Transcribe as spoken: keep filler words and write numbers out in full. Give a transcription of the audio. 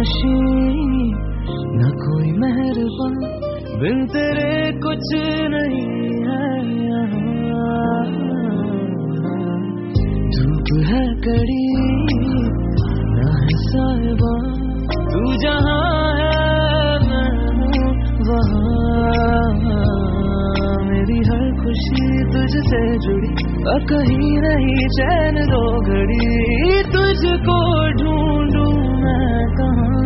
नशीं न कोई मेहरबान, बिन तेरे कुछ नहीं है यहाँ। धूप है कड़ी ना है साहिबा, तू जहाँ है मैं हूँ वहाँ। मेरी हर खुशी तुझसे जुड़ी, और कहीं नहीं चैन दो घड़ी, तुझको ढूंढूं मैं कहाँ।